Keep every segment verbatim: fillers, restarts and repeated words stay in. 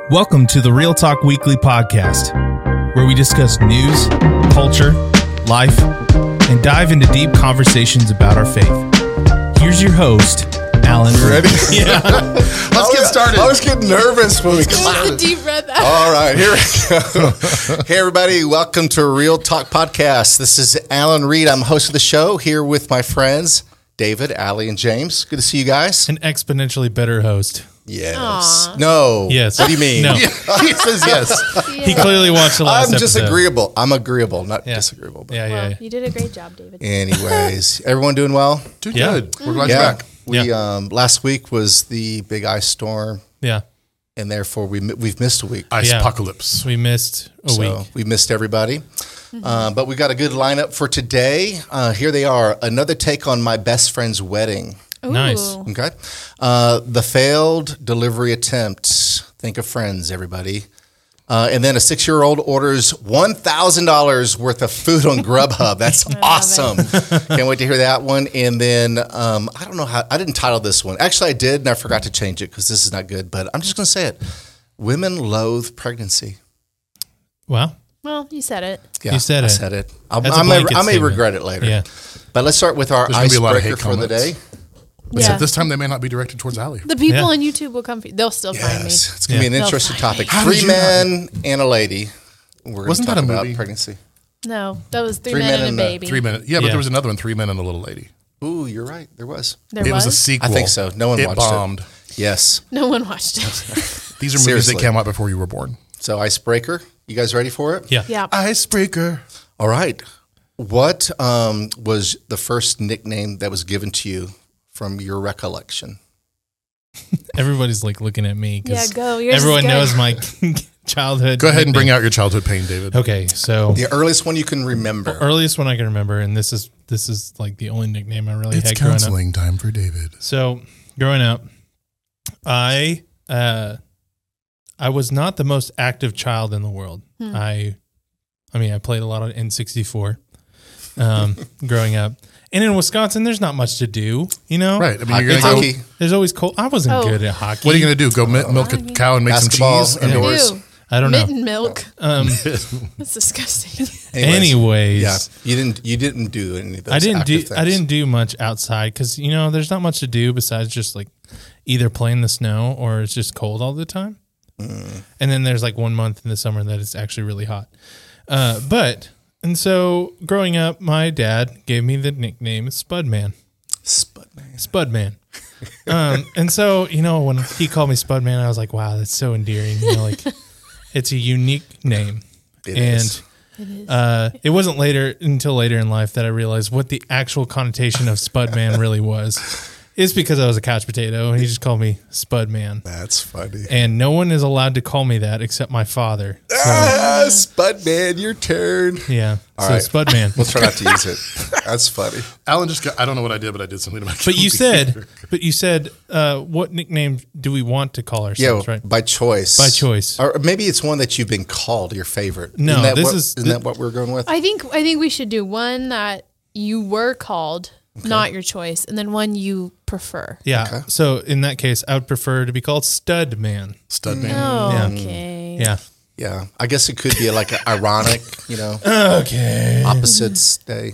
Welcome to the Real Talk Weekly podcast, where we discuss news, culture, life, and dive into deep conversations about our faith. Here's your host, Alan. Ready? Yeah. Let's get started. I was getting nervous when we started. Deep breath out. All right, here we go. Hey, everybody. Welcome to Real Talk Podcast. This is Alan Reed. I'm host of the show here with my friends, David, Allie, and James. Good to see you guys. An exponentially better host. Yes. Aw. No. Yes. What do you mean? No. He says yes. He clearly watched the last I'm episode. disagreeable. I'm agreeable, not Yeah. disagreeable. But Yeah, yeah, Well, yeah. you did a great job, David. anyways, everyone doing well? Doing Yeah. good. We're glad Yeah. you're back. We Yeah. um last week was the big ice storm, Yeah. and therefore we mi- we've missed a week. Ice Yeah. apocalypse. We missed a So week. we missed everybody. Uh, but we got a good lineup for today. Uh, here they are. Another take on my best friend's wedding. Ooh. Nice. Okay. Uh, the failed delivery attempt. Think of Friends, everybody. Uh, and then a six-year-old orders one thousand dollars worth of food on Grubhub. That's awesome. Can't wait to hear that one. And then um, I don't know how, I didn't title this one. Actually, I did, and I forgot to change it because this is not good. But I'm just going to say it. Women loathe pregnancy. Wow. Well, you said it. Yeah, You said I it. said it. I'll, That's a I may, blanket I may statement. regret it later. Yeah. But let's start with our There's gonna be a lot of icebreaker hate for the comments. day. Yeah. Except this time they may not be directed towards Allie. The people Yeah. on YouTube will come for you. They'll still find me. Yes, it's going to Yeah. be an They'll interesting find topic. me. How did Three you men and a lady. We're going to Wasn't talk that a about movie? pregnancy. No, that was Three, Three Men, Men and and a the Baby. Three minutes. Yeah, but Yeah. there was another one, Three Men and a Little Lady. Ooh, you're right. There was. There it was, was? a sequel. I think so. No one it watched bombed. it. Yes. No one watched it. These are movies Seriously. that came out before you were born. So icebreaker. You guys ready for it? Yeah. Yeah. Icebreaker. All right. What um, was the first nickname that was given to you from your recollection? Everybody's like looking at me Yeah, because go. Yours is everyone good. knows my childhood. Go ahead and bring nickname. out your childhood pain, David. Okay, so The earliest one you can remember. earliest one I can remember, and this is this is like the only nickname I really It's had growing up. counseling time for David. So growing up, I uh, I was not the most active child in the world. I, I mean, I played a lot of N sixty-four um, growing up, and in Wisconsin, there's not much to do. You know, Right. I mean, Hockey. you're going to go. Hockey. There's always cold. I wasn't Oh. good at hockey. What are you going to do? Go mi- milk a cow and make Basketball, some cheese? and- I Indoors. do. I don't know. Mitten milk. Um, That's disgusting. anyways, Yeah. You didn't You didn't do any of those I didn't do active I things. didn't do much outside because you know there's not much to do besides just like either play in the snow or it's just cold all the time. Mm. And then there's like one month in the summer that it's actually really hot. Uh, but and so growing up, my dad gave me the nickname Spudman. Spudman. Spudman. um, and so you know when he called me Spudman, I was like, wow, that's so endearing. You know, like it's a unique name. It and is. It is. uh, it wasn't later until later in life that I realized what the actual connotation of Spudman really was. It's because I was a couch potato, and he just called me Spudman. That's funny. And no one is allowed to call me that except my father. So, Ah, Spudman, your turn. yeah, All so right. Spudman. We'll try not to use it. That's funny. Alan just got, I don't know what I did, but I did something to my But you computer. said, but you said, uh, what nickname do we want to call Yeah, ourselves? right? by choice. By choice. Or maybe it's one that you've been called your favorite. No, isn't that this what, is- Isn't that what we're going with? I think I think we should do one that you were called, not your choice, and then one you prefer. Yeah. Okay. So in that case, I would prefer to be called Stud Man. Stud man. Oh, Yeah. okay. Yeah. Yeah, I guess it could be like an ironic, you know, Okay. opposites day.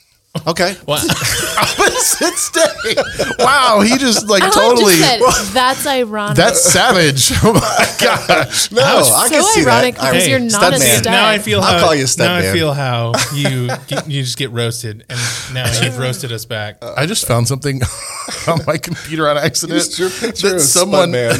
Okay. Well, Opposites day. Wow, he just like Alan totally. just said, that's ironic. That's savage. Oh my gosh. No, I so can see ironic that. because I- you're Stud not a man. stud. now I feel I'll how call you Stud now I Man. feel how you get, you just get roasted, and now you've roasted us back. I just found something on my computer on accident. It's your picture that of someone Spudman.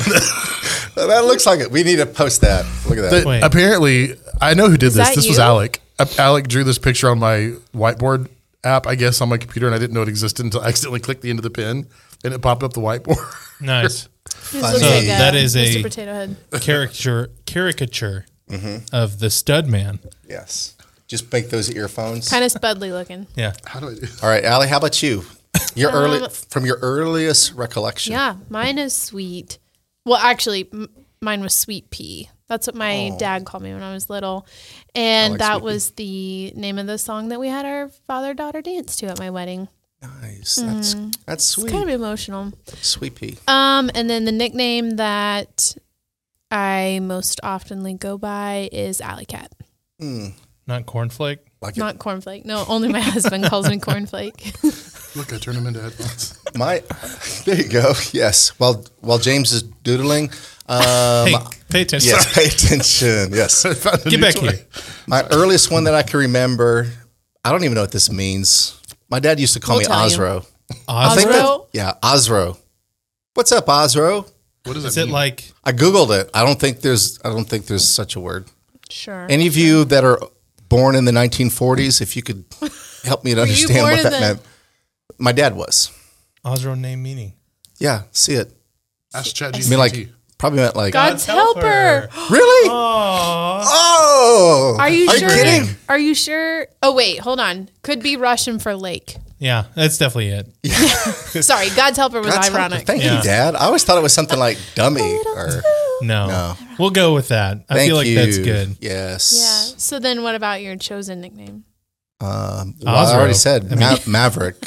That looks like it. We need to post that. Look at that. that Wait. apparently I know who did this. that This was you? Alec. Uh, Alec drew this picture on my whiteboard app, I guess, on my computer, and I didn't know it existed until I accidentally clicked the end of the pen, and it popped up the whiteboard. Nice This looks So like a that is Mister a- Potato Head. caricature caricature Mm-hmm. of the Stud Man. Yes. Just make those earphones. Kind of spudly looking. Yeah. How do I do? All right, Allie, how about you? Your Um, early from your earliest recollection. Yeah, mine is sweet. Well, actually, m- mine was Sweet Pea. That's what my dad called me when I was little. And like that Sweet Pea. was the name of the song that we had our father-daughter dance to at my wedding. Nice. That's that's sweet. It's kind of emotional. Sweet pea. Um, and then the nickname that I most oftenly go by is Alley Cat. Not cornflake. Like it. Not Cornflake. No, only my husband calls me Cornflake. Look, I turned him into headphones. My, there you go. Yes. While while James is doodling, um, Hey, pay attention. yes, pay attention. Yes. I found a Get new back toy. here. My earliest one that I can remember, I don't even know what this means. My dad used to call We'll me tell you. Osro. Osro? think that- Osro? yeah, Osro. What's up, Osro? What does Is it it mean? like I googled it. I don't think there's. I don't think there's such a word. Sure. Any of you that are born in the nineteen forties, if you could help me to you understand born what in that the- meant. My dad was. Osro name meaning? Yeah, see it. Ask I ChatGPT. mean, like probably meant like. God's helper. Really? Oh, Oh, Are you sure? kidding? Are you sure? Oh wait, hold on. Could be Russian for lake. yeah, that's definitely it. Sorry, God's helper was That's ironic. helpful. Thank Yeah. you, Dad. I always thought it was something like dummy or. No, No. we'll go with that. I Thank feel like you. that's good. Yes. Yeah. So then, what about your chosen nickname? Um, well, I Osro. already said I mean- Ma- Maverick.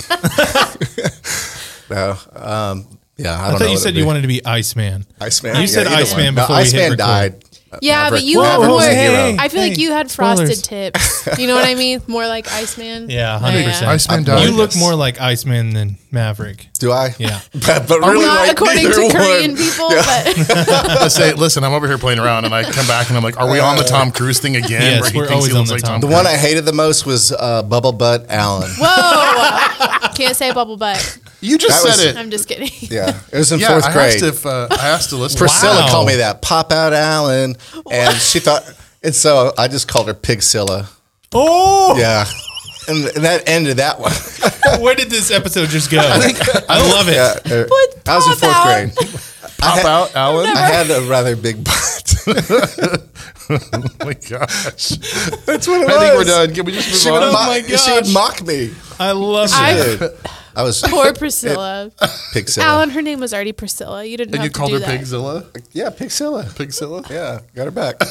no. Um, yeah, I I, don't thought know. you what said it'd you be. wanted to be Iceman. Iceman. You said either Iceman one. No, before we hit Iceman record. died. Uh, Yeah, Maverick- but you Maverick had was more. a hero. Hey. I feel like you had spoilers. frosted tips. You know what I mean? More like Iceman. Yeah, hundred percent. Iceman I- died. You look Yes. more like Iceman than Maverick. Do I? Yeah. but, but really, Not like according neither to Korean one. people, but I say, listen, I'm over here playing around, and I come back and I'm like, are we on the Tom Cruise thing again? Yes, where he we're thinks always he on looks the like Tom The Cruise? one I hated the most was uh, Bubble Butt Allen. whoa, can't say bubble butt. You just That said was- it. I'm just kidding. Yeah, it was in Yeah, fourth I grade. asked if uh, I asked Alyssa. Priscilla Wow. called me that. Pop out Allen, and she thought, and so I just called her Pigsilla. Oh, Yeah, and, and that ended that one. where did this episode just go? I, love it. Yeah, uh, What I was in pop fourth out? grade. Pop had- out, Alan. I had a rather big butt. Oh my gosh. That's what it was. I think we're done. Can we just She move would, on? mock, my she would gosh. mock me. I love I- it. Dude, I was Poor Priscilla. Pigsilla. Alan, her name was already Priscilla. You didn't And have you to called do her that. Pigzilla? Yeah, Pigsilla. Pigzilla? Yeah, got her back.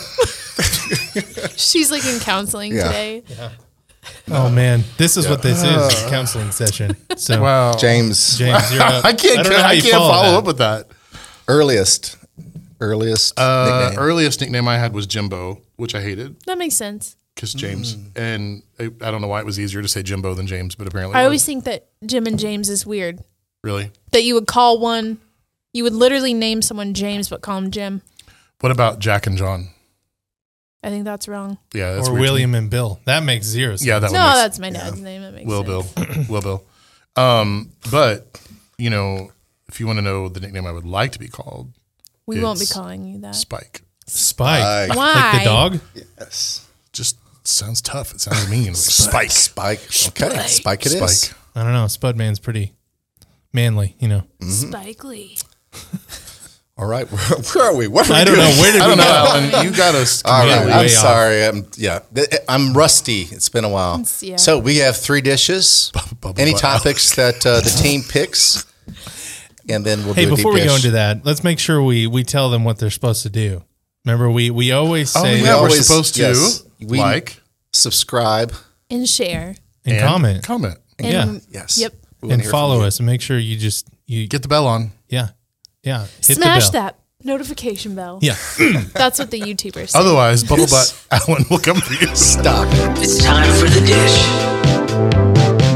She's like in counseling Yeah. today. Oh man, this is what this is. Counseling session. So Wow. James, James, you're up. I can't, don't know how I you can't follow follow that. up with that. earliest, earliest Uh, nickname. earliest nickname I had was Jimbo, which I hated That makes sense. because James. Mm. And I, I don't know why it was easier to say Jimbo than James, but apparently I it always was. think that Jim and James is weird. Really? That you would call one, you would literally name someone James but call him Jim. What about Jack and John? I think that's wrong. Yeah, that's or weird to me. William and Bill. That makes zero sense. Yeah, that No, one makes, that's my dad's name. That makes Will sense. Bill. Will Bill. Um, but, you know, if you want to know the nickname I would like to be called, We won't be It's calling you that. Spike. Spike. Spike. Why? Like the dog? Yes. Just sounds tough. It sounds mean. Like Spike. Spike. Okay, Spike it is. Spike. I don't know. Spudman's pretty manly, you know. Spike Lee. All right, where, where are we? What are we I don't doing? know. Where did I we don't know, go? Alan. You got us. All right, way I'm off. sorry. I'm yeah, Th- I'm rusty. It's been a while. It's- yeah. So we have three dishes. Bubble Any butt. topics that uh, the team picks, and then we'll Hey, do a before deep we go dish. into that, let's make sure we we tell them what they're supposed to do. Remember, we we always Oh, say yeah, we're always- supposed to yes, we- like subscribe. And share. and, and comment Comment. And, Yeah. Yes. Yep. We wanna and hear from follow you. us and make sure you just you Get the bell on. yeah yeah hit Smash the bell. that notification bell. Yeah. That's what the YouTubers say. Otherwise, Bubble Butt Alan will come for you. Stop. It's time for the dish.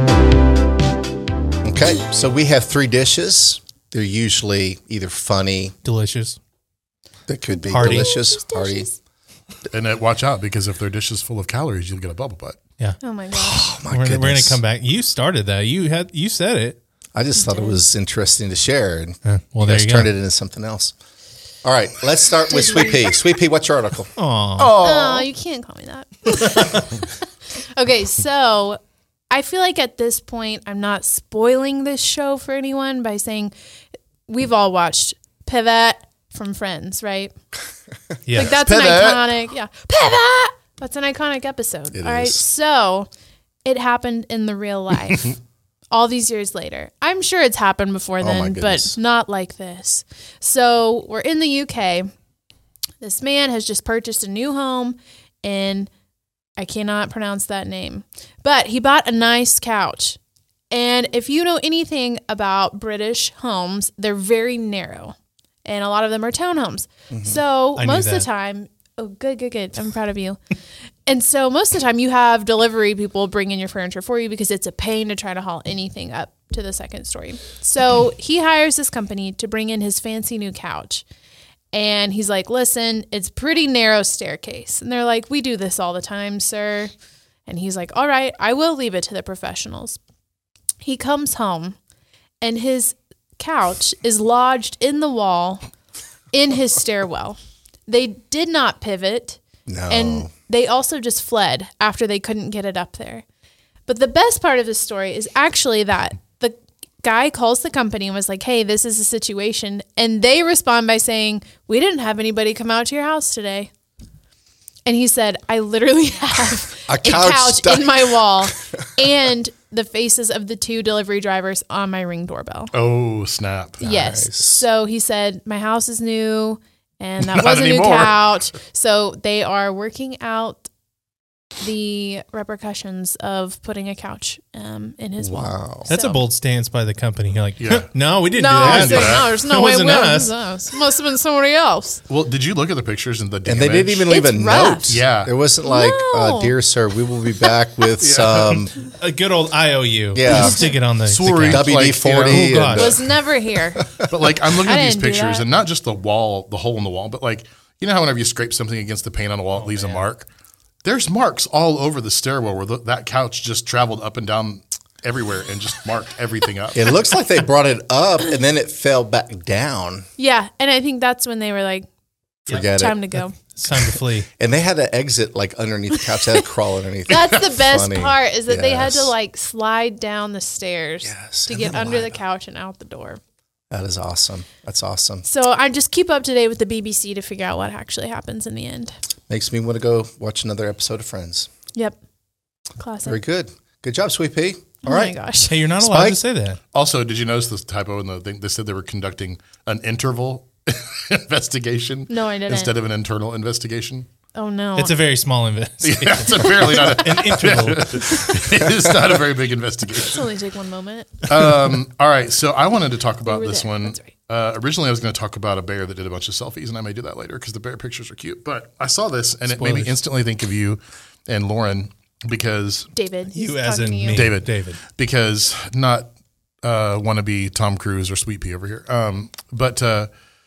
Okay, so we have three dishes. They're usually either funny, Delicious. that could be Hearty. delicious, Just hearty. dishes. And uh, watch out because if their dish is full of calories, you'll get a bubble butt. Yeah. Oh my gosh. Oh my we're, gonna- we're gonna goodness. come back. You started that. You had you said it. I just thought it was interesting to share, and Uh, well, you there guys you turned go. it into something else. All right, let's start with Sweet Pea. Sweet Pea, what's your article? Aw. Oh, you can't call me that. Okay, so I feel like at this point, I'm not spoiling this show for anyone by saying we've all watched Pivot from Friends, right? Yeah. Like that's Pivot. an iconic, yeah. Pivot. That's an iconic episode. It all right, is. so it happened in the real life. All these years later. I'm sure it's happened before Oh my then, goodness. but not like this. So we're in the U K. This man has just purchased a new home in, I cannot pronounce that name, but he bought a nice couch. And if you know anything about British homes, they're very narrow. and a lot of them are townhomes. So I knew most of the that. time, oh, good, good, good. I'm proud of you. And so most of the time you have delivery people bring in your furniture for you because it's a pain to try to haul anything up to the second story. So he hires this company to bring in his fancy new couch. And he's like, listen, it's pretty narrow staircase. And they're like, we do this all the time, sir. And he's like, all right, I will leave it to the professionals. He comes home and his couch is lodged in the wall in his stairwell. They did not pivot. No. And they also just fled after they couldn't get it up there. But the best part of the story is actually that the guy calls the company and was like, hey, this is a situation. And they respond by saying, we didn't have anybody come out to your house today. And he said, I literally have A a couch couch, stuck- in my wall and the faces of the two delivery drivers on my Ring doorbell. Oh, snap. Yes. Nice. So he said, my house is new and that Not was a new anymore. couch. So they are working out the repercussions of putting a couch um, in his wall. Wow. That's So- a bold stance by the company. You're like, Yeah. no, we didn't No, do I that. was like, no, there's no It way it wasn't was us. us. Must have been somebody else. Well, did you look at the pictures and the damage? And they didn't even leave It's a rough. note. Yeah. It wasn't like, No. uh, dear sir, we will be back with some A good old I O U. Yeah. Just stick it on the, the Sorry. couch. W D forty. Like, you know, and, oh, uh, Was never here. But like, I'm looking I at these didn't do pictures, that. and not just the wall, the hole in the wall, but like, you know how whenever you scrape something against the paint on a wall, it leaves a mark. There's marks all over the stairwell where the, that couch just traveled up and down everywhere and just marked everything up. It looks like they brought it up and then it fell back down. Yeah. And I think that's when they were like, Forget time it. to go. It's time to flee. And they had to exit like underneath the couch. They had to crawl underneath. That's the best Funny. part is that they had to Yes. like slide down the stairs Yes, to and get then under what? the couch and out the door. That is awesome. That's awesome. So I just keep up to date with the B B C to figure out what actually happens in the end. Makes me want to go watch another episode of Friends. Yep. Classic. Very good. Good job, Sweet Pea. Oh All my right. gosh. Hey, you're not allowed Spike? to say that. Also, did you notice this typo in the thing? They said they were conducting an interval investigation No, I didn't. instead of an internal investigation. Oh no. It's a very small investigation. Yeah, it's apparently not a, An interval. it's not a very big investigation. It's only take one moment. Um, all right, so I wanted to talk about were this there. one. That's right. Uh, originally, I was going to talk about a bear that did a bunch of selfies, and I may do that later because the bear pictures are cute. But I saw this, and it made me Spoilers. instantly think of you and Lauren because David. You he's as talking in to you. me. David, David. because not uh, wannabe Tom Cruise or Sweet Pea over here. Um, but uh,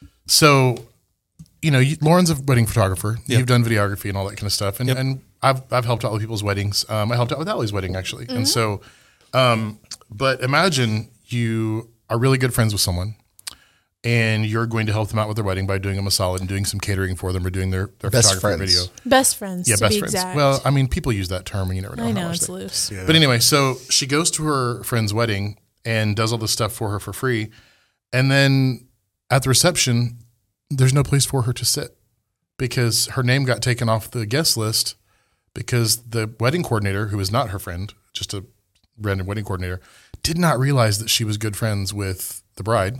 so you know, you, Lauren's a wedding photographer. Yep. You've done videography and all that kind of stuff, and Yep. and I've I've helped out with people's weddings. Um, I helped out with Allie's wedding actually, and so. Um, but imagine you are really good friends with someone, and you're going to help them out with their wedding by doing them a solid and doing some catering for them or doing their, their Best photography friends. video. Best friends. Yeah, to best be friends. exact. Well, I mean, people use that term, and you never know. I how know much it's they- loose. But anyway, so she goes to her friend's wedding and does all this stuff for her for free, and then at the reception, there's no place for her to sit because her name got taken off the guest list because the wedding coordinator, who is not her friend, just a random wedding coordinator, did not realize that she was good friends with the bride.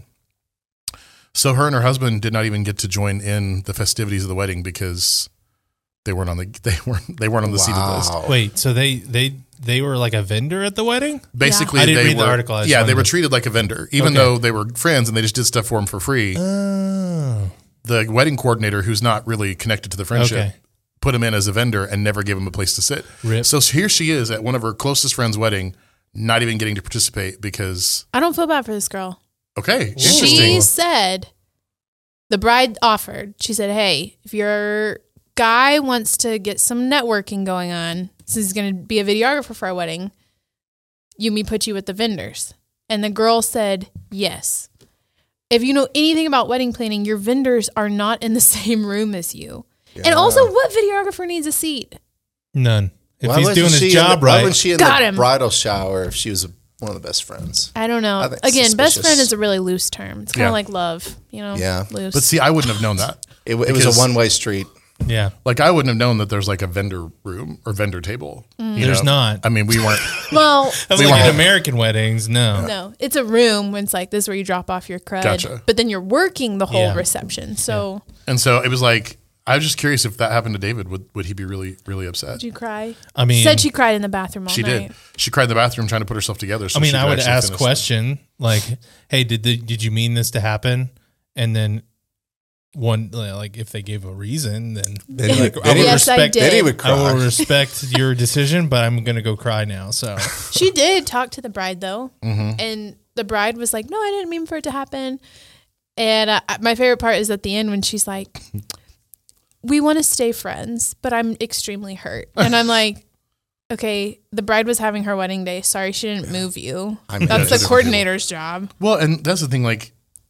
So her and her husband did not even get to join in the festivities of the wedding because they weren't on the they weren't they weren't on the seated list. Wow. Wait, so they they they were like a vendor at the wedding? Basically, I didn't they read the were, article. I just yeah, wanted they were to- treated like a vendor, even Okay. though they were friends and they just did stuff for them for free. Oh. The wedding coordinator, who's not really connected to the friendship, Okay. put him in as a vendor and never gave him a place to sit. Rip. So here she is at one of her closest friends' wedding, not even getting to participate because I don't feel bad for this girl. okay, She interesting. said, the bride offered, she said, hey, if your guy wants to get some networking going on, since he's going to be a videographer for our wedding, you me put you with the vendors. And the girl said, yes. If you know anything about wedding planning, your vendors are not in the same room as you. And also, what videographer needs a seat? None. If Why he's wasn't doing his she in job the, Why right. wasn't she in Got the him. bridal shower if she was a, one of the best friends? I don't know. I think Again, best suspicious. friend is a really loose term. It's kind of Yeah. like love, you know? Yeah. Loose. But see, I wouldn't have known that. It, it was Because- a one-way street. Yeah. Like I wouldn't have known that there's like a vendor room or vendor table. Mm. you There's know? not. I mean, we weren't. well, That's We like were- at American weddings. No. no, it's a room when it's like this where you drop off your crud, Gotcha. but then you're working the whole Yeah. reception. So And so it was like I was just curious if that happened to David, would would he be really really upset? did you cry? I mean, Said she cried in the bathroom all She night. did. She cried in the bathroom trying to put herself together. So I mean, she I could would actually ask finish. question like, "Hey, did the, did you mean this to happen?" And then one like if they gave a reason, then Then he- like, then I he would Yes, I respect. did. Then he would I will cry. respect your decision, but I'm gonna go cry now. So She did talk to the bride though, Mm-hmm. and the bride was like, "No, I didn't mean for it to happen." And uh, my favorite part is at the end when she's like, "We want to stay friends, but I'm extremely hurt," and I'm like, "Okay, the bride was having her wedding day. Sorry, she didn't move you. I mean, That's that's the coordinator's job." Well, and that's the thing. Like,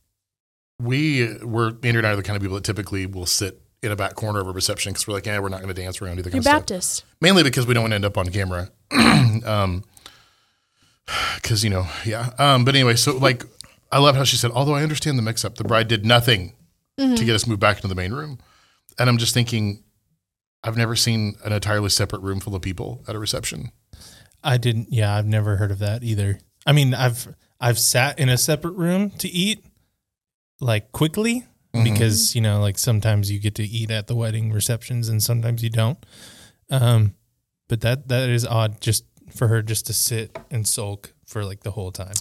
we were Andrew and I are the kind of people that typically will sit in a back corner of a reception because we're like, yeah, we're not going to dance around either. You're Kind of stuff. Baptist. Mainly because we don't want to end up on camera. um, because you know, yeah. Um, but anyway, so like, I love how she said, although I understand the mix-up, the bride did nothing to get us moved back into the main room, and I'm just thinking, I've never seen an entirely separate room full of people at a reception. I didn't. Yeah, I've never heard of that either. I mean, I've I've sat in a separate room to eat, like quickly, because you know, like sometimes you get to eat at the wedding receptions and sometimes you don't. Um, but that that is odd, just for her just to sit and sulk for like the whole time.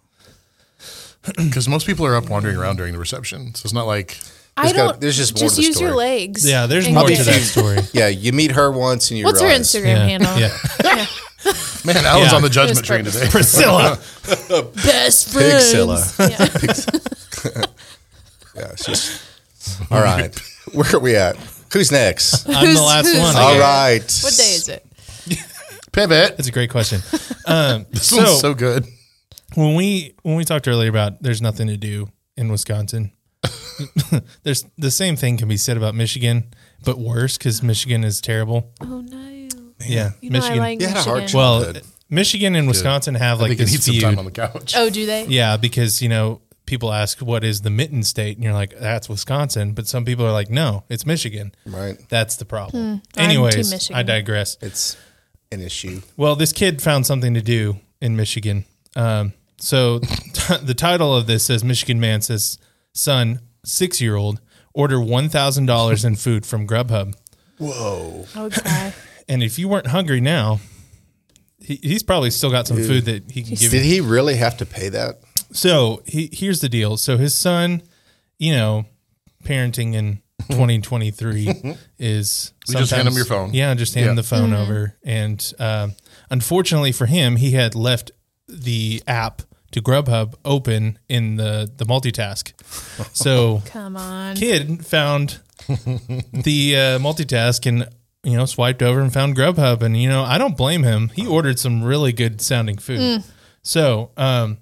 Because most people are up wandering around during the reception, so it's not like I There's gotta- don't. there's just more just to the use your story. legs. Yeah, there's and more get to it. that story. Yeah, you meet her once and you What's her realize. Instagram Yeah, handle? yeah. man, Alan's Yeah. on the judgment There's train today. Priscilla. Best friends. Pigzilla. Yeah. Yeah, she's all right. Where are we at? Who's next? I'm the Who's- last who's one. here? All right. What day is it? Pivot. That's a great question. Um, This so, one's so good. when we when we talked earlier about there's nothing to do in Wisconsin, there's the same thing can be said about Michigan, but worse because Michigan is terrible. Oh no. Yeah, You know Michigan. I like You had a hard Michigan. job. well, childhood. Michigan and Wisconsin have I like think it this needs some feud. time on the couch. Oh, do they? Yeah, because you know people ask what is the mitten state, and you're like that's Wisconsin, but some people are like no, it's Michigan. Right. That's the problem. I'm team Anyways, Michigan. I digress. It's an issue. Well, this kid found something to do in Michigan. Um, so the title of this says Michigan man says son, six year old, order one thousand dollars in food from Grubhub. Whoa. I would cry. And if you weren't hungry now, he, he's probably still got some food that he can give Did you. he really have to pay that? So he, here's the deal. So his son, you know, parenting in twenty twenty-three is You just hand him sometimes- your phone. Yeah, just hand Yeah. him the phone over. And um, unfortunately for him, he had left the app to Grubhub open in the, the multitask. So Come on. kid found the uh, multitask and, you know, swiped over and found Grubhub. And, you know, I don't blame him. He ordered some really good sounding food. So, um,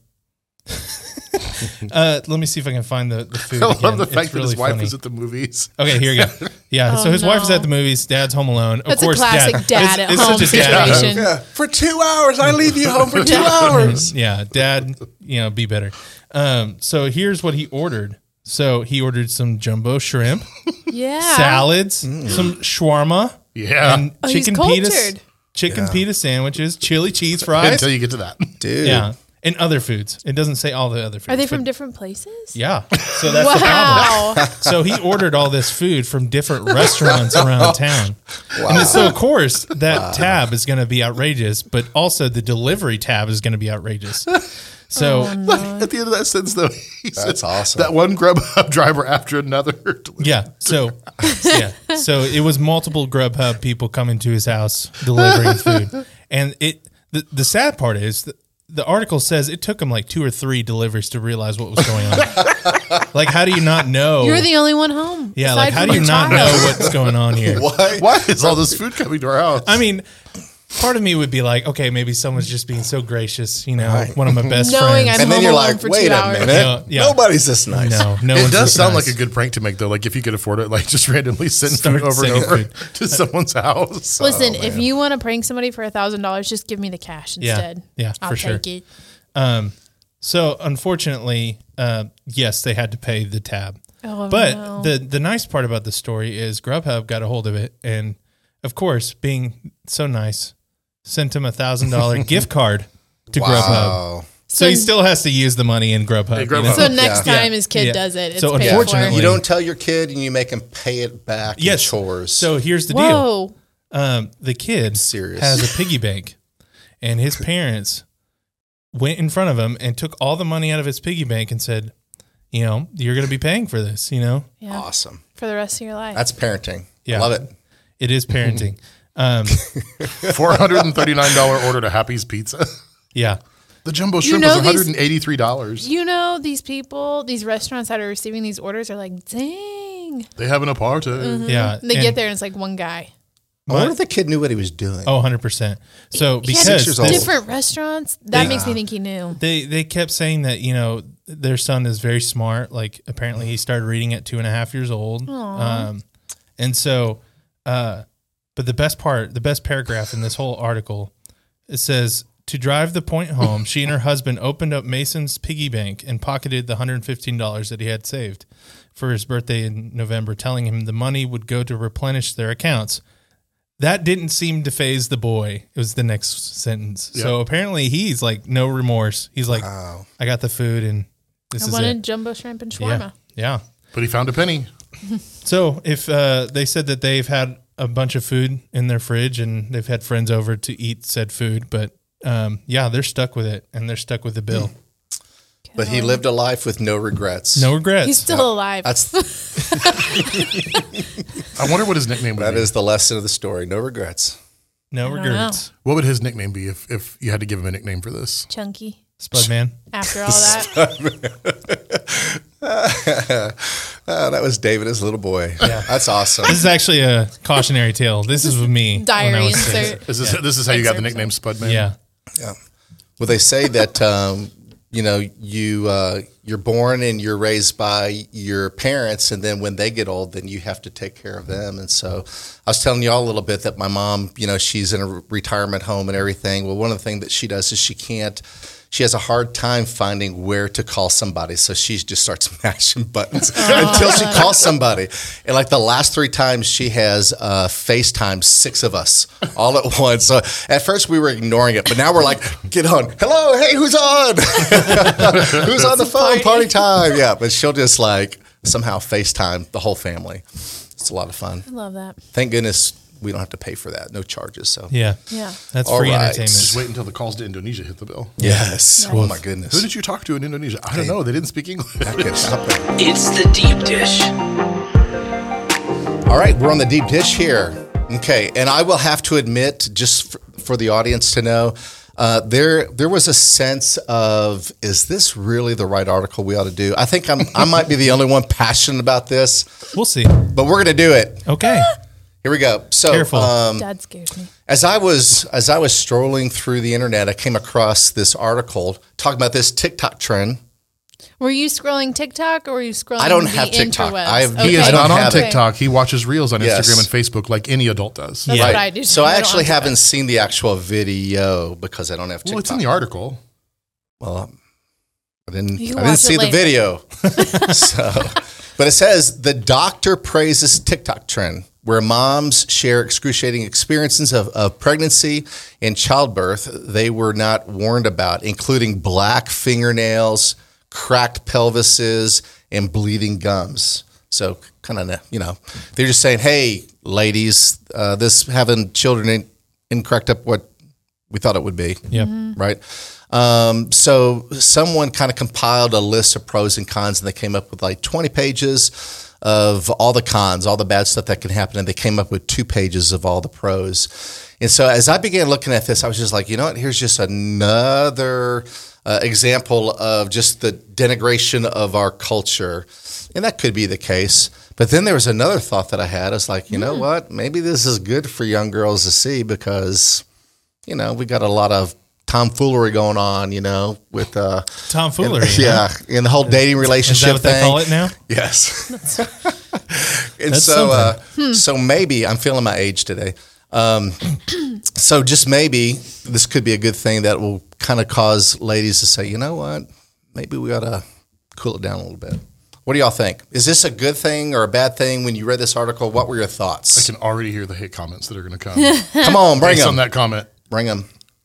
uh, let me see if I can find the, the food. I love again. the It's fact that his really wife funny. was at the movies. Okay, here we go. Yeah, so Oh, his wife is no. at the movies. Dad's home alone. Of That's a course, classic dad, dad it's- at it's home such a dad situation. Yeah. For two hours, I leave you home for two hours. Yeah, dad, you know, be better. Um, so here's what he ordered. So he ordered some jumbo shrimp, Yeah. salads, some shawarma, Yeah. and Oh, he's chicken pita, cultured. chicken pita sandwiches, chili cheese fries. Until you get to that. Dude. Yeah, and other foods. It doesn't say all the other foods. Are they from but- different places? Yeah. So that's the problem. Wow. So he ordered all this food from different restaurants around town. And so, of course, that tab is going to be outrageous, but also the delivery tab is going to be outrageous. So, Oh, At the end of that sentence, though, he That's said, awesome. That one Grubhub driver after another. yeah. So, yeah. So it was multiple Grubhub people coming to his house delivering food. And it, the, the sad part is that the article says it took him like two or three deliveries to realize what was going on. Like, how do you not know? You're the only one home. yeah. aside Like, how from do you your not child. know what's going on here? What? Why is all this food coming to our house? I mean, part of me would be like, okay, maybe someone's just being so gracious, you know, one of my best Knowing friends. I'm And then home you're alone like, for wait two a hours. minute. Yeah, yeah. Nobody's this nice. no, no it one's does this sound nice. like a good prank to make, though. Like, if you could afford it, like, just randomly send Start food over and sending over food. to someone's house. Listen, Oh, if man. you want to prank somebody for a thousand dollars, just give me the cash Yeah, instead. yeah, I'll for take sure. it. Um, so unfortunately, uh, yes, they had to pay the tab. Oh, But no. the the nice part about the story is Grubhub got a hold of it, and of course, being so nice, sent him a thousand dollar gift card to Grubhub. Wow. So, he still has to use the money in Grubhub. Hey, you Grubhub. know? so next Yeah. time his kid Yeah. does it, it's So paid unfortunately- for. You don't tell your kid and you make him pay it back Yes. in chores. So here's the deal. Whoa. Um, the kid Serious. has a piggy bank, and his parents went in front of him and took all the money out of his piggy bank and said, you know, you're going to be paying for this, you know? Yeah. Awesome. For the rest of your life. That's parenting. Yeah. Love it. It is parenting. Um, four hundred thirty-nine dollars order to Happy's Pizza. yeah. The jumbo shrimp know was these- one hundred eighty-three dollars. you know, these people, these restaurants that are receiving these orders are like, dang. They having a party. Yeah. And they and- get there and it's like one guy. I wonder if the kid knew what he was doing. Oh, one hundred percent. So He had because years old. this- different restaurants. That They- makes me think he knew. they they kept saying that, you know, their son is very smart. Like apparently he started reading at two and a half years old. Um, and so, uh, but the best part, the best paragraph in this whole article, it says, to drive the point home, she and her husband opened up Mason's piggy bank and pocketed the one hundred fifteen dollars that he had saved for his birthday in November, telling him the money would go to replenish their accounts. That didn't seem to phase the boy. It was the next sentence. Yeah. So apparently he's like no remorse. He's like, Wow. I got the food and this I is wanted it. jumbo shrimp and Yeah. shawarma. Yeah. But he found a penny. So if uh, they said that they've had a bunch of food in their fridge and they've had friends over to eat said food, but um, yeah, they're stuck with it and they're stuck with the bill. But he lived a life with no regrets. No regrets. He's still alive. That's I wonder what his nickname would that be. is the lesson of the story. No regrets. no don't regrets. What would his nickname be if, if you had to give him a nickname for this? Chunky. Spudman. After all that. Oh, that was David as a little boy. Yeah. That's awesome. This is actually a cautionary tale. This is with me. when I Diary was six. insert. Is this, this is how you got the Excerpt. nickname Spudman? Yeah. Yeah. Well, they say that um, you know you uh, you're born and you're raised by your parents, and then when they get old, then you have to take care of them. And so I was telling y'all a little bit that my mom, you know, she's in a retirement home and everything. Well, one of the things that she does is she can't. She has a hard time finding where to call somebody, so she just starts mashing buttons until she calls somebody. And like the last three times, she has uh, FaceTime six of us all at once. So at first we were ignoring it, but now we're like, "Get on! Hello, hey, who's on? Who's on the phone? Party time!" Yeah, but she'll just like somehow FaceTime the whole family. It's a lot of fun. I love that. Thank goodness we don't have to pay for that. No charges. So Yeah. Yeah. That's All free right. entertainment. Just wait until the calls to Indonesia hit the bill. yes. Oh my goodness. Who did you talk to in Indonesia? I don't know. They didn't speak English. I can't stop it. It's the deep dish. All right, we're on the deep dish here. Okay, and I will have to admit, just for, for the audience to know, uh, there there was a sense of, is this really the right article we ought to do? I think I'm I might be the only one passionate about this, We'll see. but we're going to do it. Okay. Here we go. So, Careful. um, Dad scares me. as I was as I was strolling through the internet, I came across this article talking about this TikTok trend. Were you scrolling TikTok or were you scrolling I don't the have TikTok. interwebs? I have- He is I don't not on have it. TikTok. He watches reels on Yes. Instagram and Facebook like any adult does. That's Yeah. what I do. So I don't actually have haven't that. seen the actual video because I don't have TikTok. Well, it's in the article. Well, I didn't. You I watch didn't it see the later. video. so, but it says the doctor praises TikTok trend where moms share excruciating experiences of, of pregnancy and childbirth they were not warned about, including black fingernails, cracked pelvises, and bleeding gums. So, kind of, you know, they're just saying, "Hey, ladies, uh, this having children ain't, ain't cracked up what we thought it would be." Yep. Right. Um, so someone kind of compiled a list of pros and cons, and they came up with like twenty pages of all the cons, all the bad stuff that can happen, and they came up with two pages of all the pros. And so as I began looking at this, I was just like, you know what? Here's just another uh, example of just the denigration of our culture, and that could be the case. But then there was another thought that I had. I was like, you know what? Maybe this is good for young girls to see because, you know, we got a lot of tomfoolery going on, you know, with uh, Tomfoolery. yeah, in the whole dating Is relationship that what thing. they call it now? Yes. and That's so, uh, Hmm. so maybe I'm feeling my age today. Um, so just maybe this could be a good thing that will kind of cause ladies to say, you know what, maybe we ought to cool it down a little bit. What do y'all think? Is this a good thing or a bad thing? When you read this article, what were your I thoughts? can already hear the hate comments that are going to come Come on, bring based on them. that comment. Bring them.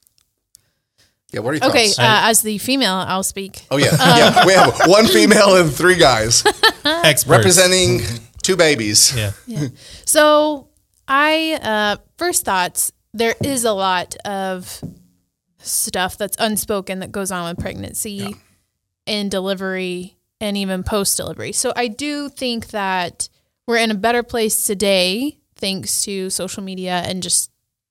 Yeah, what are your Okay, thoughts? uh, as the female, I'll speak. Oh, yeah. yeah. We have one female and three guys Experts. representing two babies. Yeah. So I uh, first thoughts, there is a lot of stuff that's unspoken that goes on with pregnancy and delivery and even post delivery. So I do think that we're in a better place today thanks to social media and just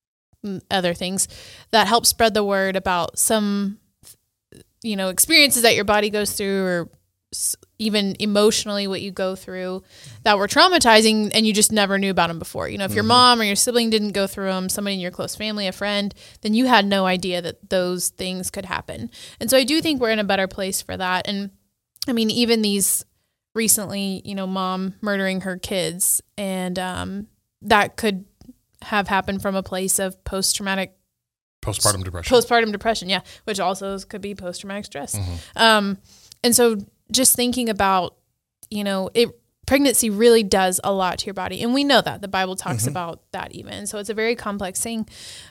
other things that help spread the word about some, you know, experiences that your body goes through, or even emotionally what you go through that were traumatizing and you just never knew about them before. You know, if mm-hmm. your mom or your sibling didn't go through them, somebody in your close family, a friend, then you had no idea that those things could happen. And so I do think we're in a better place for that. And I mean, even these recently, you know, mom murdering her kids, and um, that could have happened from a place of post-traumatic postpartum depression. Postpartum depression, yeah, which also could be post-traumatic stress. Mm-hmm. Um, and so just thinking about, you know, it pregnancy really does a lot to your body. And we know that. The Bible talks Mm-hmm. about that even. So it's a very complex thing.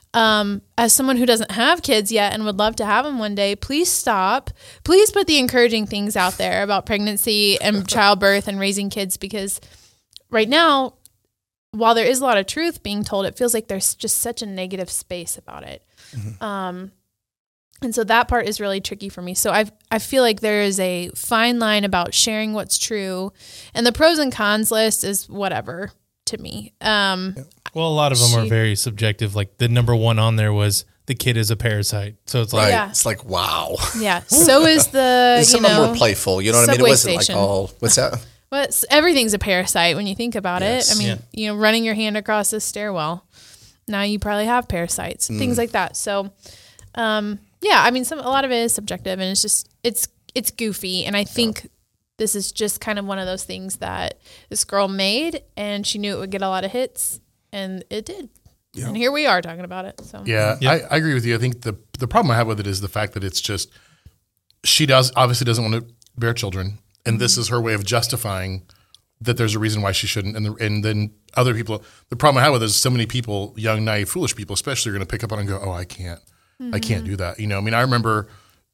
Um, as someone who doesn't have kids yet and would love to have them one day, please stop. Please put the encouraging things out there about pregnancy and childbirth and raising kids, because right now, while there is a lot of truth being told, it feels like there's just such a negative space about it. Mm-hmm. Um, and so that part is really tricky for me. So I I feel like there is a fine line about sharing what's true, and the pros and cons list is whatever to me. Um, well, a lot of them she, are very subjective. Like the number one on there was the kid is a parasite. So it's like, Right. Yeah. It's like, wow. yeah. So is the, And you some know, of them were playful. You know what I mean? It Subway wasn't station. like all, what's that? Well, it's, everything's a parasite when you think about Yes. it. I mean, Yeah. you know, running your hand across a stairwell, now you probably have parasites, Mm. things like that. So, um, yeah, I mean, some a lot of it is subjective, and it's just it's it's goofy. And I think this is just kind of one of those things that this girl made, and she knew it would get a lot of hits, and it did. Yeah. And here we are talking about it. So Yeah, Yep. I, I agree with you. I think the the problem I have with it is the fact that it's just she does obviously doesn't want to bear children, and this is her way of justifying that there's a reason why she shouldn't. And the, and then other people, the problem I have with it is so many people, young, naive, foolish people, especially, are going to pick up on it and go, "Oh, I can't, I can't do that." You know, I mean, I remember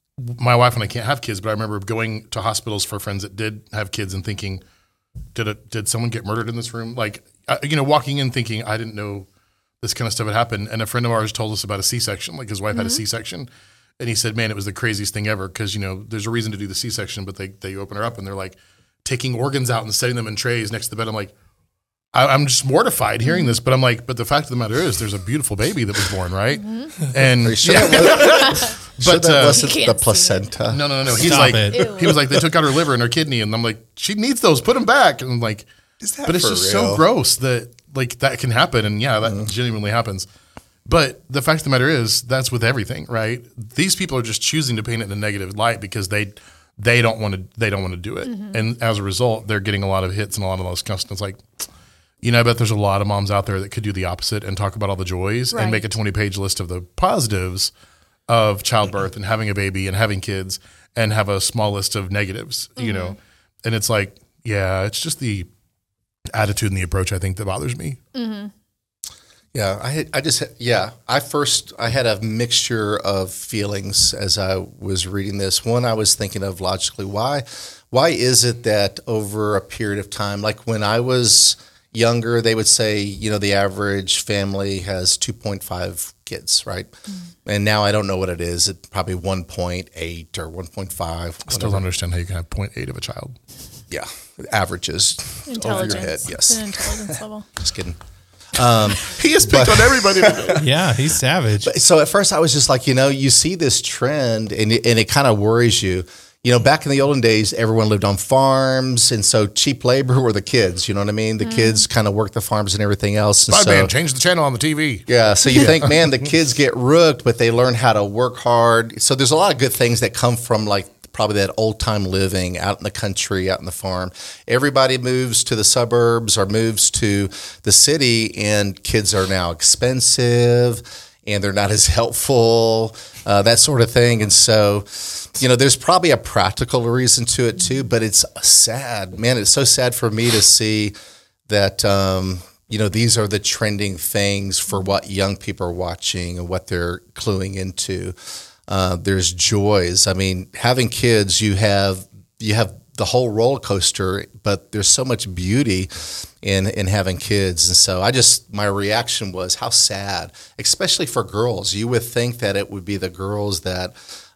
my wife and I can't have kids, but I remember going to hospitals for friends that did have kids and thinking, "Did it? Did someone get murdered in this room?" Like, I, you know, walking in thinking, I didn't know this kind of stuff had happened. And a friend of ours told us about a C-section, like his wife Mm-hmm. had a C-section. And he said, man, it was the craziest thing ever. Cause you know, there's a reason to do the C-section, but they, they open her up and they're like taking organs out and setting them in trays next to the bed. I'm like, I, I'm just mortified hearing this, but I'm like, but the fact of the matter is there's a beautiful baby that was born. Right. Mm-hmm. And Are you sure yeah, that, was, sure But, that uh, wasn't You the can't see placenta? no, no, no, no. He's Stop like, it. he was like, they took out her liver and her kidney. And I'm like, she needs those, put them back. And I'm like, Is that but it's for just real? so gross that like that can happen. And yeah, that Mm-hmm. genuinely happens. But the fact of the matter is, that's with everything, right? These people are just choosing to paint it in a negative light because they they don't want to they don't want to do it, Mm-hmm. and as a result, they're getting a lot of hits and a lot of those customers. It's like, you know, I bet there's a lot of moms out there that could do the opposite and talk about all the joys Right. and make a twenty page list of the positives of childbirth and having a baby and having kids, and have a small list of negatives. You know, Mm-hmm. and it's like, yeah, it's just the attitude and the approach I think that bothers me. Yeah, I had, I just yeah. I first I had a mixture of feelings as I was reading this. One, I was thinking of logically why why is it that over a period of time, like when I was younger, they would say, you know, the average family has two point five kids, right? And now I don't know what it is. It's probably one point eight or one point five. I still don't understand how you can have zero point eight of a child. Yeah, averages over intelligence. your head. It's Yes, an intelligence level. just kidding. He has picked on everybody today. Yeah, he's savage. So at first I was just like, you know, you see this trend and it, and it kind of worries you. You know, back in the olden days, everyone lived on farms. And so cheap labor were the kids, you know what I mean? The kids kind of worked the farms and everything else. And so, Broadband, change the channel on the T V. yeah, so you think, man, the kids get rooked, but they learn how to work hard. So there's a lot of good things that come from like probably that old time living out in the country, out in the farm. Everybody moves to the suburbs or moves to the city, and kids are now expensive and they're not as helpful, uh, that sort of thing. And so, you know, there's probably a practical reason to it too, but it's sad, man. It's so sad for me to see that, um, you know, these are the trending things for what young people are watching and what they're cluing into. Uh, there's joys. I mean, having kids, you have you have the whole roller coaster, but there's so much beauty in in having kids. And so I just, my reaction was how sad, especially for girls. You would think that it would be the girls that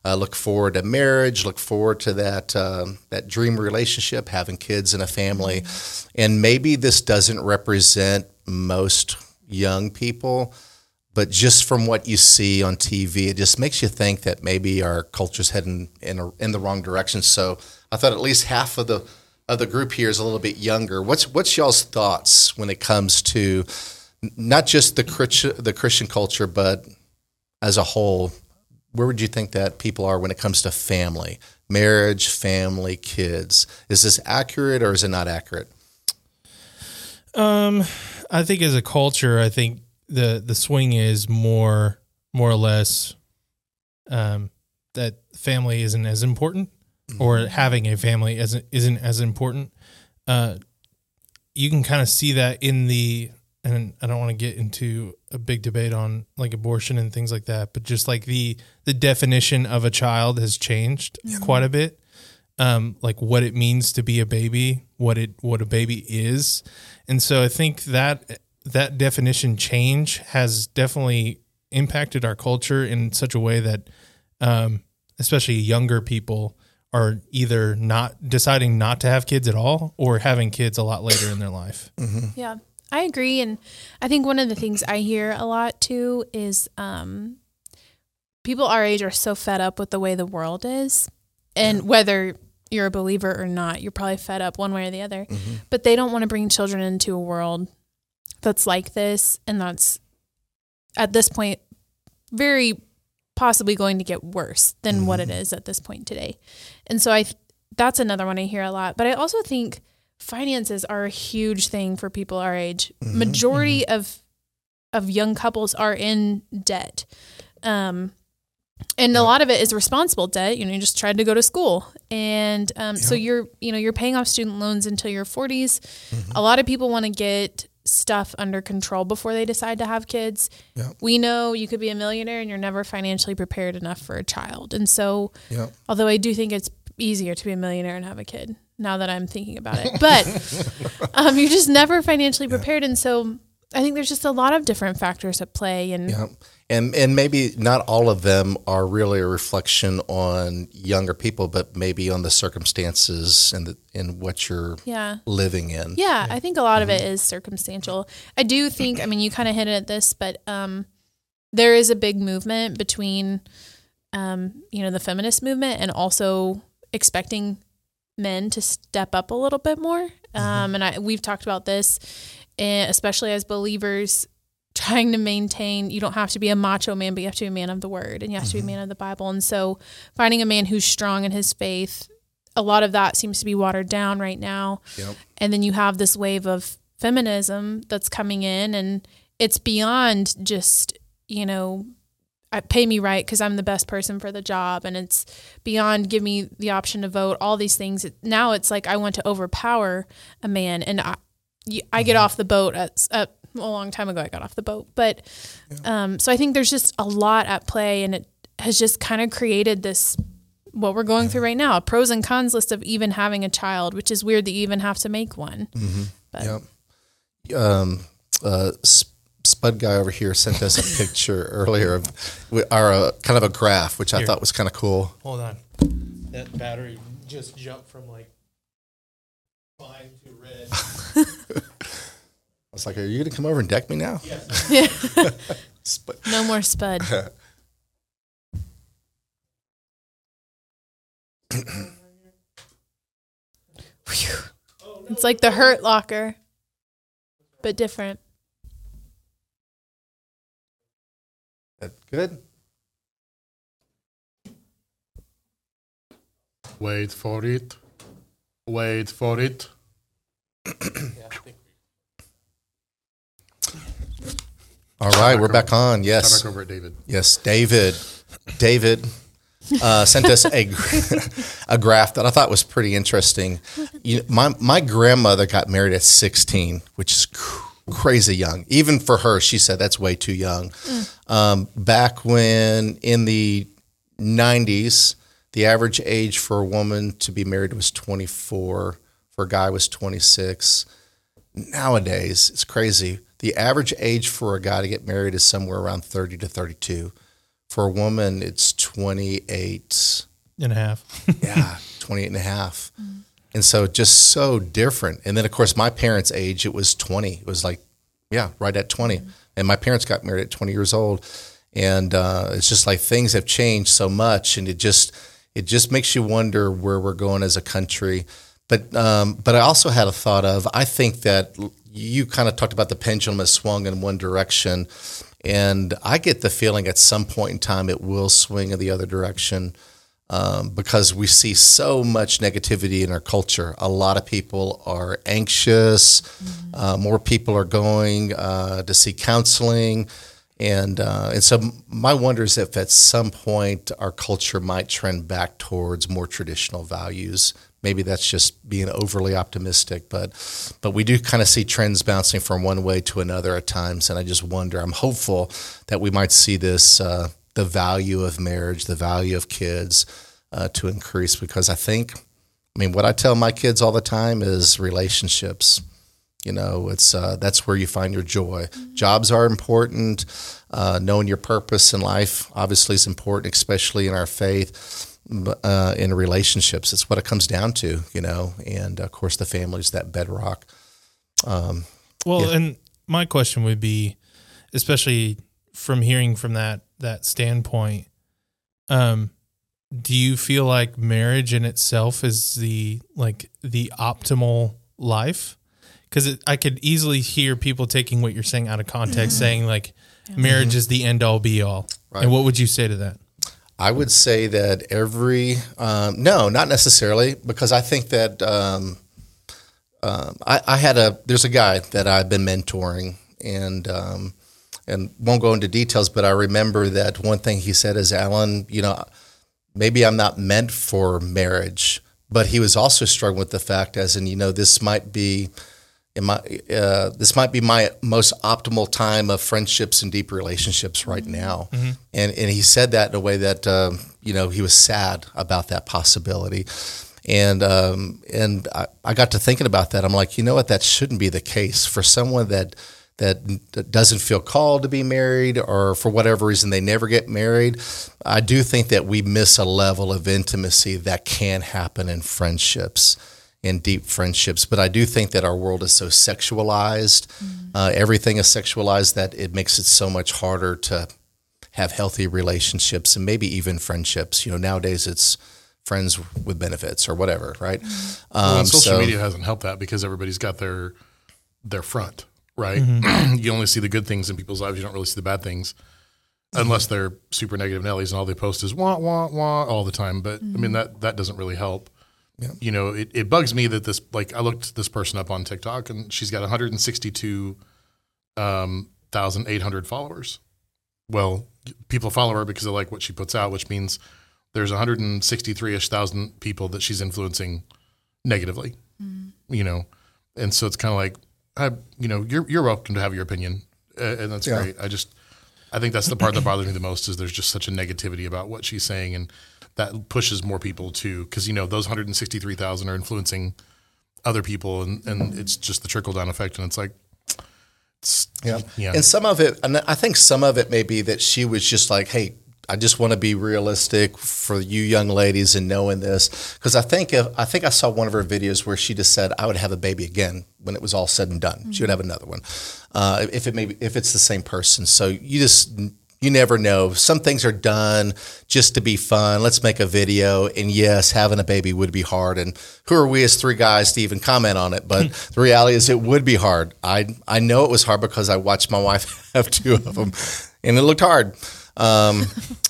uh, look forward to marriage, look forward to that um, that dream relationship, having kids and a family. And maybe this doesn't represent most young people, but just from what you see on T V, it just makes you think that maybe our culture's heading in a, in the wrong direction. So I thought at least half of the of the group here is a little bit younger. What's what's y'all's thoughts when it comes to not just the Christian the Christian culture, but as a whole? Where would you think that people are when it comes to family, marriage, family, kids? Is this accurate or is it not accurate? Um, I think as a culture, I think the the swing is more more or less um, that family isn't as important, mm-hmm. or having a family isn't isn't as important. Uh, you can kind of see that in the, and I don't want to get into a big debate on like abortion and things like that, but just like the the definition of a child has changed mm-hmm. quite a bit. Um, like what it means to be a baby, what it what a baby is, and so I think that that definition change has definitely impacted our culture in such a way that, um, especially younger people are either not deciding not to have kids at all or having kids a lot later in their life. Mm-hmm. Yeah, I agree. And I think one of the things I hear a lot too is um, people our age are so fed up with the way the world is. And yeah. whether you're a believer or not, you're probably fed up one way or the other. Mm-hmm. But they don't want to bring children into a world that's like this, and that's at this point very possibly going to get worse than mm-hmm. what it is at this point today. And so I th- that's another one I hear a lot. But I also think finances are a huge thing for people our age. Mm-hmm. Majority mm-hmm. of of young couples are in debt. Um And a lot of it is responsible debt. You know, you just tried to go to school. And um, yeah. so you're, you know, you're paying off student loans until your forties. Mm-hmm. A lot of people want to get stuff under control before they decide to have kids. Yeah. We know you could be a millionaire and you're never financially prepared enough for a child. And so, yeah. although I do think it's easier to be a millionaire and have a kid now that I'm thinking about it, but um, you're just never financially prepared. Yeah. And so I think there's just a lot of different factors at play. And yeah. And and maybe not all of them are really a reflection on younger people, but maybe on the circumstances and the, in what you're yeah. living in. Yeah, I think a lot mm-hmm. of it is circumstantial. I do think, I mean, you kind of hinted at this, but um, there is a big movement between, um, you know, the feminist movement and also expecting men to step up a little bit more. Um, mm-hmm. And I, we've talked about this, and especially as believers, trying to maintain, you don't have to be a macho man, but you have to be a man of the word, and you have mm-hmm. to be a man of the Bible. And so finding a man who's strong in his faith, a lot of that seems to be watered down right now. Yep. And then you have this wave of feminism that's coming in, and it's beyond just, you know, pay me right because I'm the best person for the job. And it's beyond give me the option to vote, all these things. Now it's like I want to overpower a man, and I, I get mm-hmm. off the boat at, at a long time ago. I got off the boat, but yeah. um, so I think there's just a lot at play, and it has just kind of created this, what we're going yeah. through right now, a pros and cons list of even having a child, which is weird that you even have to make one. Mm-hmm. But yeah. um, uh, Spud guy over here sent us a picture earlier of our uh, kind of a graph, which here. I thought was kind of cool. Hold on, that battery just jumped from like fine to red. I was like, are you going to come over and deck me now? Yes. Yeah. Spud. No more Spud. It's like the Hurt Locker, but different. That good? Wait for it. Wait for it. Yeah, I think All right, we're back on. Yes. Back over at David. Yes, David. David uh, sent us a a graph that I thought was pretty interesting. You, my my grandmother got married at sixteen, which is cr- crazy young. Even for her, she said that's way too young. Mm. Um, back when in the nineties, the average age for a woman to be married was twenty-four. For a guy was twenty-six. Nowadays, it's crazy. The average age for a guy to get married is somewhere around thirty to thirty-two. For a woman, it's twenty-eight and a half. yeah, twenty-eight and a half. And so just so different. And then, of course, my parents' age, it was twenty. It was like, yeah, right at twenty. Mm-hmm. And my parents got married at twenty years old. And uh, it's just like things have changed so much. And it just it just makes you wonder where we're going as a country. But um, but I also had a thought of, I think that you kind of talked about the pendulum has swung in one direction. And I get the feeling at some point in time it will swing in the other direction. Um, because we see so much negativity in our culture. A lot of people are anxious. Mm-hmm. Uh, more people are going uh, to seek counseling. And uh, and so my wonder is if at some point our culture might trend back towards more traditional values. Maybe that's just being overly optimistic, but but we do kind of see trends bouncing from one way to another at times. And I just wonder, I'm hopeful that we might see this, uh, the value of marriage, the value of kids uh, to increase, because I think, I mean, what I tell my kids all the time is relationships. You know, it's uh, that's where you find your joy. Mm-hmm. Jobs are important. Uh, knowing your purpose in life obviously is important, especially in our faith. Uh, in relationships, it's what it comes down to, you know, and of course the family's that bedrock. Um, well, yeah. And my question would be, especially from hearing from that that standpoint, um, do you feel like marriage in itself is the like the optimal life? Because I could easily hear people taking what you're saying out of context, mm-hmm. saying like yeah. marriage mm-hmm. is the end all be all. Right. And what would you say to that? I would say that every, um, no, not necessarily, because I think that um, um, I, I had a, there's a guy that I've been mentoring, and um, and won't go into details, but I remember that one thing he said is, Alan, you know, maybe I'm not meant for marriage, but he was also struggling with the fact as in, you know, this might be, in my, uh, this might be my most optimal time of friendships and deep relationships right now. Mm-hmm. And and he said that in a way that, um, you know, he was sad about that possibility. And um, and I, I got to thinking about that. I'm like, you know what, that shouldn't be the case. For someone that, that doesn't feel called to be married, or for whatever reason they never get married, I do think that we miss a level of intimacy that can happen in friendships. In deep friendships. But I do think that our world is so sexualized, mm. uh, everything is sexualized, that it makes it so much harder to have healthy relationships and maybe even friendships. You know, nowadays it's friends with benefits or whatever, right? Mm. Um, well, and social so, media hasn't helped that, because everybody's got their their front, right? Mm-hmm. You only see the good things in people's lives. You don't really see the bad things, unless they're super negative Nellies and all they post is wah, wah, wah all the time. But mm. I mean, that, that doesn't really help. Yeah. You know, it, it bugs me that this, like, I looked this person up on TikTok and she's got one hundred sixty-two thousand eight hundred followers. Well, people follow her because they like what she puts out, which means there's one hundred sixty-three-ish thousand people that she's influencing negatively, mm. you know? And so it's kind of like, I, you know, you're, you're welcome to have your opinion, uh, and that's yeah. great. I just, I think that's the part that bothers me the most, is there's just such a negativity about what she's saying, and that pushes more people to, because, you know, those one hundred sixty-three thousand are influencing other people, and, and it's just the trickle down effect. And it's like, it's, yeah. yeah. And some of it, and I think some of it may be that she was just like, hey, I just want to be realistic for you young ladies in knowing this. Because I think if, I think I saw one of her videos where she just said, I would have a baby again when it was all said and done. Mm-hmm. She would have another one. Uh, if it maybe, if it's the same person. So you just, you never know. Some things are done just to be fun. Let's make a video. And yes, having a baby would be hard. And who are we as three guys to even comment on it? But the reality is it would be hard. I I know it was hard because I watched my wife have two of them, and it looked hard. Um,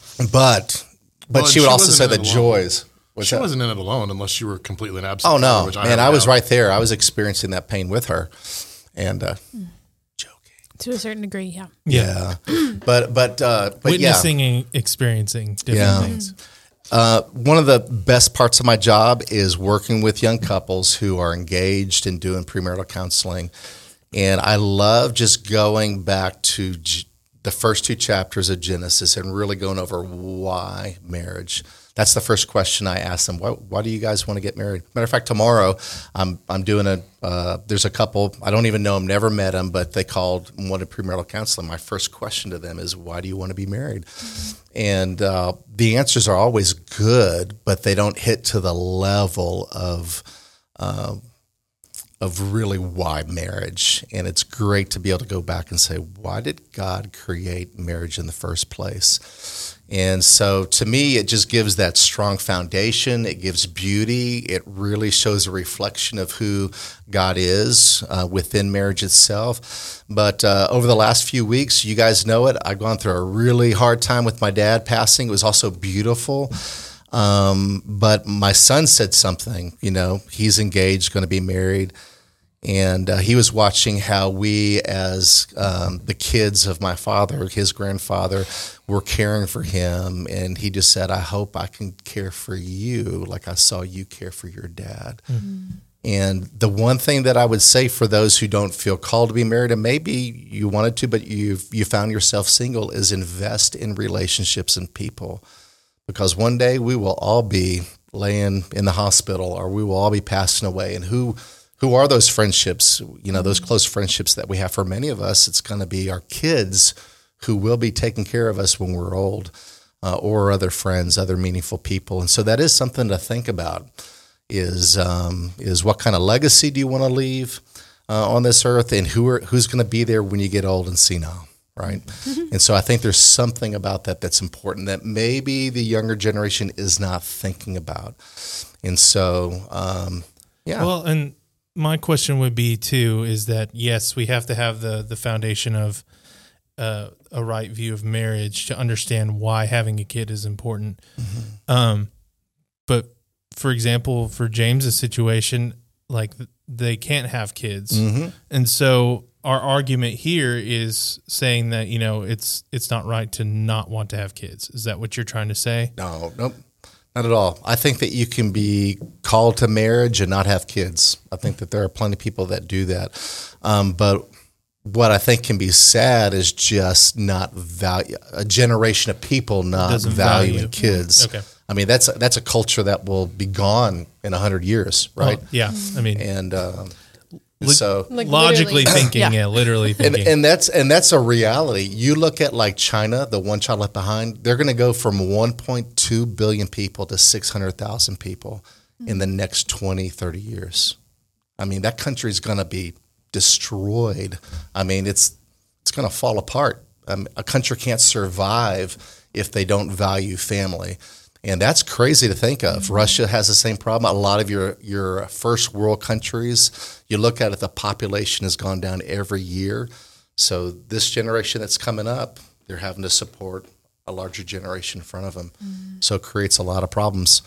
but but well, she would she also say the joys. What's she that? Wasn't in it alone unless you were completely an absent. Oh, no. Which Man, I, I was right there. I was experiencing that pain with her. And uh, mm. To a certain degree, yeah. Yeah. but, but, uh, but witnessing yeah. and experiencing different yeah. things. Uh, one of the best parts of my job is working with young couples who are engaged and doing premarital counseling. And I love just going back to G- the first two chapters of Genesis and really going over why marriage. that's the first question I ask them. Why, why do you guys want to get married? Matter of fact, tomorrow I'm I'm doing a. Uh, there's a couple. I don't even know them. Never met them, but they called and wanted premarital counseling. My first question to them is, why do you want to be married? And uh, the answers are always good, but they don't hit to the level of. Uh, of really why marriage. And it's great to be able to go back and say, why did God create marriage in the first place? And so to me, it just gives that strong foundation. It gives beauty. It really shows a reflection of who God is uh, within marriage itself. But uh, over the last few weeks, you guys know it, I've gone through a really hard time with my dad passing. It was also beautiful. Um, but my son said something, you know, he's engaged, going to be married. And uh, he was watching how we, as um, the kids of my father, his grandfather, were caring for him. And he just said, I hope I can care for you like I saw you care for your dad. Mm-hmm. And the one thing that I would say for those who don't feel called to be married, and maybe you wanted to, but you you found yourself single, is invest in relationships and people. Because one day we will all be laying in the hospital, or we will all be passing away. And who who are those friendships, you know, those close friendships that we have? For many of us, it's going to be our kids who will be taking care of us when we're old, uh, or other friends, other meaningful people. And so that is something to think about, is um, is what kind of legacy do you want to leave uh, on this earth, and who are, who's going to be there when you get old and senile? Right. And so I think there's something about that that's important that maybe the younger generation is not thinking about. And so, um, yeah. Well, and my question would be too, is that, yes, we have to have the, the foundation of uh, a right view of marriage to understand why having a kid is important. Mm-hmm. Um, but for example, for James's situation, like they can't have kids. Mm-hmm. And so our argument here is saying that, you know, it's it's not right to not want to have kids. Is that what you're trying to say? No, nope, not at all. I think that you can be called to marriage and not have kids. I think that there are plenty of people that do that. Um, but what I think can be sad is just not value a generation of people not valuing value. kids. Okay. I mean, that's that's a culture that will be gone in a hundred years, right? Well, yeah, I mean, and. Um, So like logically thinking, yeah. yeah, literally thinking. And, and that's and that's a reality. You look at like China, the One Child Left Behind, they're going to go from one point two billion people to six hundred thousand people mm-hmm. in the next twenty, thirty years. I mean, that country is going to be destroyed. I mean, it's it's going to fall apart. Um, a country can't survive if they don't value family. And that's crazy to think of. Mm-hmm. Russia has the same problem. A lot of your, your first world countries, you look at it, the population has gone down every year. So this generation that's coming up, they're having to support a larger generation in front of them. Mm-hmm. So it creates a lot of problems.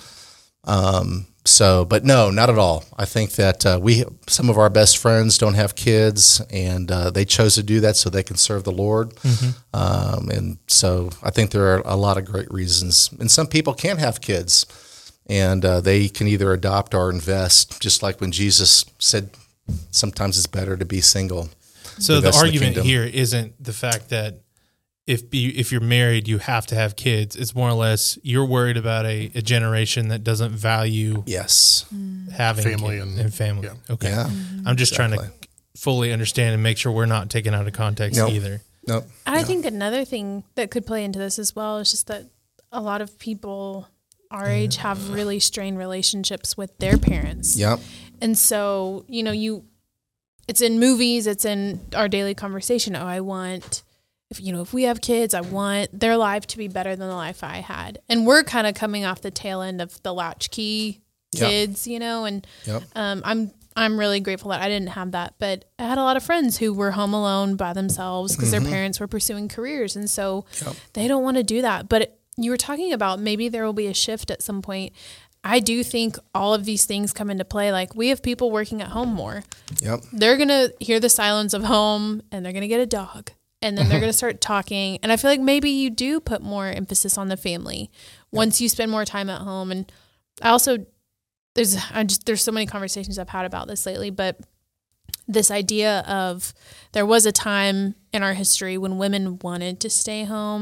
Um, so, but no, not at all. I think that uh, we, some of our best friends don't have kids, and uh, they chose to do that so they can serve the Lord. Mm-hmm. Um, and so I think there are a lot of great reasons. And some people can't have kids, and uh, they can either adopt or invest, just like when Jesus said sometimes it's better to be single. So the argument the here isn't the fact that if you, if you're married, you have to have kids. It's more or less you're worried about a, a generation that doesn't value yes having family and, and, and family. Yeah. Okay, yeah, mm-hmm. I'm just exactly. trying to fully understand and make sure we're not taken out of context nope. either. Nope. I no. think another thing that could play into this as well is just that a lot of people our age have really strained relationships with their parents. Yep. And so, you know, you it's in movies, it's in our daily conversation. Oh, I want If, you know, if we have kids, I want their life to be better than the life I had. And we're kind of coming off the tail end of the latchkey kids, yep. you know, and yep. um, I'm I'm really grateful that I didn't have that. But I had a lot of friends who were home alone by themselves because mm-hmm. their parents were pursuing careers. And so yep. they don't want to do that. But it, you were talking about maybe there will be a shift at some point. I do think all of these things come into play. Like we have people working at home more. Yep. They're going to hear the silence of home and they're going to get a dog. And then they're going to start talking. And I feel like maybe you do put more emphasis on the family once you spend more time at home. And I also, there's I just there's so many conversations I've had about this lately, but this idea of there was a time in our history when women wanted to stay home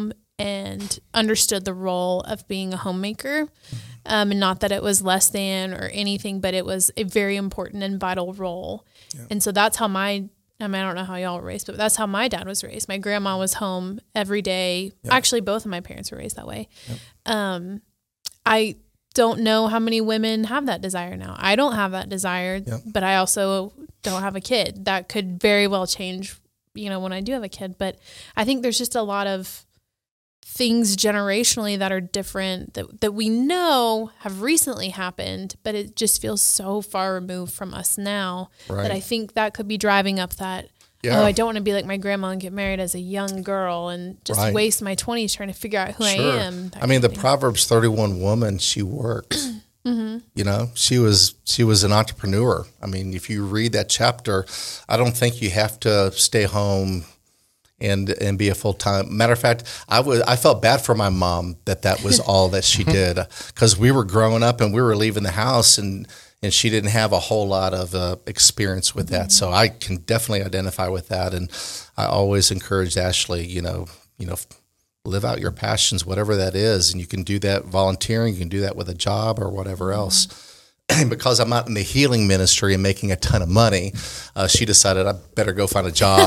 and understood the role of being a homemaker. Um, and not that it was less than or anything, but it was a very important and vital role. Yeah. And so that's how my, I mean, I don't know how y'all were raised, but that's how my dad was raised. My grandma was home every day. Yeah. Actually, both of my parents were raised that way. Yeah. Um, I don't know how many women have that desire now. I don't have that desire, yeah. but I also don't have a kid. That could very well change, you know, when I do have a kid. But I think there's just a lot of things generationally that are different that, that we know have recently happened, but it just feels so far removed from us now right. that I think that could be driving up that, yeah. oh, I don't want to be like my grandma and get married as a young girl and just right. waste my twenties trying to figure out who sure. I am. I mean, the Proverbs thirty-one woman, she worked. Mm-hmm. You know, she was she was an entrepreneur. I mean, if you read that chapter, I don't think you have to stay home and and be a full time. Matter of fact, I was I felt bad for my mom that that was all that she did, because we were growing up and we were leaving the house and and she didn't have a whole lot of uh, experience with that. Mm-hmm. So I can definitely identify with that, and I always encouraged Ashley, you know, you know. live out your passions, whatever that is. And you can do that volunteering, you can do that with a job or whatever else. And because I'm not in the healing ministry and making a ton of money, uh, she decided I better go find a job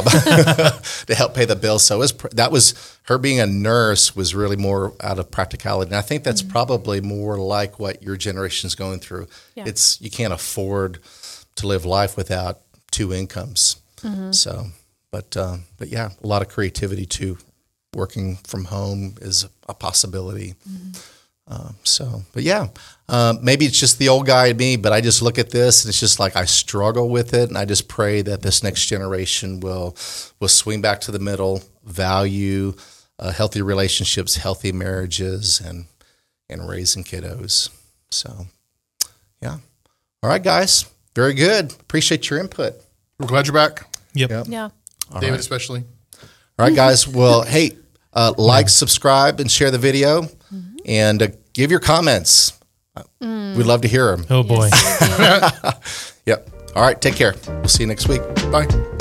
to help pay the bills. So it was, that was, her being a nurse was really more out of practicality. And I think that's mm-hmm. probably more like what your generation's going through. Yeah. It's, you can't afford to live life without two incomes. Mm-hmm. So, but, uh, but yeah, a lot of creativity too. Working from home is a possibility. Mm-hmm. Uh, so, but yeah, uh, maybe it's just the old guy in me, but I just look at this and it's just like I struggle with it, and I just pray that this next generation will will swing back to the middle, value uh, healthy relationships, healthy marriages, and and raising kiddos. So, yeah. All right, guys. Very good. Appreciate your input. We're glad you're back. Yep. yep. Yeah. All David, right. especially. All right, guys. Well, hey. Uh, like, subscribe, and share the video, mm-hmm. and uh, give your comments. Mm. We'd love to hear them. Oh, boy. Yes, Yep. All right. Take care. We'll see you next week. Bye.